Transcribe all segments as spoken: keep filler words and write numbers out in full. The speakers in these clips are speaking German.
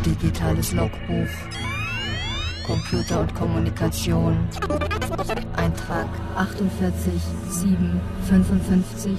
Digitales Logbuch. Computer und Kommunikation. Eintrag achtundvierzig sieben fünfundfünfzig.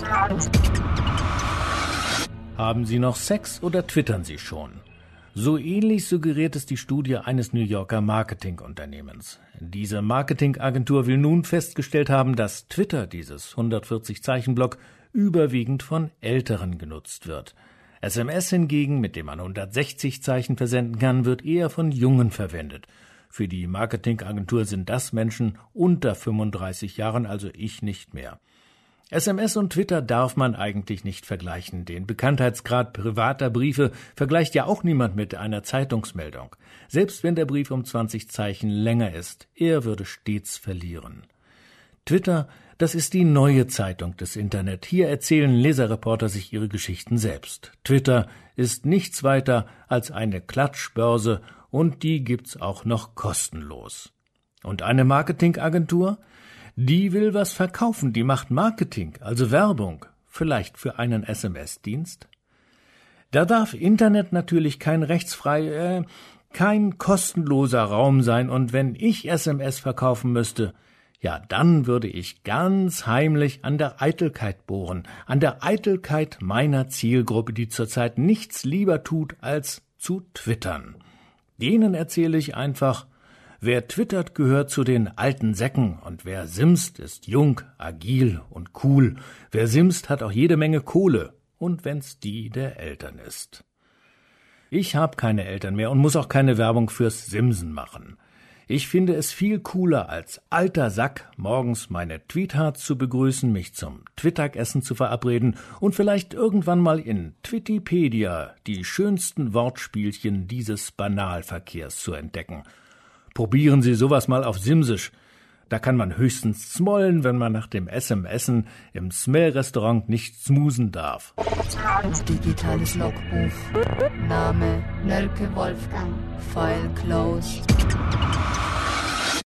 Haben Sie noch Sex oder twittern Sie schon? So ähnlich suggeriert es die Studie eines New Yorker Marketingunternehmens. Diese Marketingagentur will nun festgestellt haben, dass Twitter, dieses hundertvierzig Zeichen Block, überwiegend von Älteren genutzt wird. S M S hingegen, mit dem man hundertsechzig Zeichen versenden kann, wird eher von Jungen verwendet. Für die Marketingagentur sind das Menschen unter fünfunddreißig Jahren, also ich nicht mehr. S M S und Twitter darf man eigentlich nicht vergleichen. Den Bekanntheitsgrad privater Briefe vergleicht ja auch niemand mit einer Zeitungsmeldung. Selbst wenn der Brief um zwanzig Zeichen länger ist, er würde stets verlieren. Twitter, das ist die neue Zeitung des Internet. Hier erzählen Leserreporter sich ihre Geschichten selbst. Twitter ist nichts weiter als eine Klatschbörse und die gibt's auch noch kostenlos. Und eine Marketingagentur? Die will was verkaufen, die macht Marketing, also Werbung, vielleicht für einen S M S-Dienst. Da darf Internet natürlich kein rechtsfrei, äh, kein kostenloser Raum sein, und wenn ich S M S verkaufen müsste, ja, dann würde ich ganz heimlich an der Eitelkeit bohren, an der Eitelkeit meiner Zielgruppe, die zurzeit nichts lieber tut, als zu twittern. Denen erzähle ich einfach: Wer twittert, gehört zu den alten Säcken, und wer simst, ist jung, agil und cool. Wer simst, hat auch jede Menge Kohle, und wenn's die der Eltern ist. Ich habe keine Eltern mehr und muss auch keine Werbung fürs Simsen machen. Ich finde es viel cooler, als alter Sack morgens meine Tweethearts zu begrüßen, mich zum Twittagessen zu verabreden und vielleicht irgendwann mal in Twittipedia die schönsten Wortspielchen dieses Banalverkehrs zu entdecken. Probieren Sie sowas mal auf Simsisch. Da kann man höchstens smollen, wenn man nach dem SMSen im Smell-Restaurant nicht snoosen darf. Digitales Logbuch. Name Nölke Wolfgang. File closed.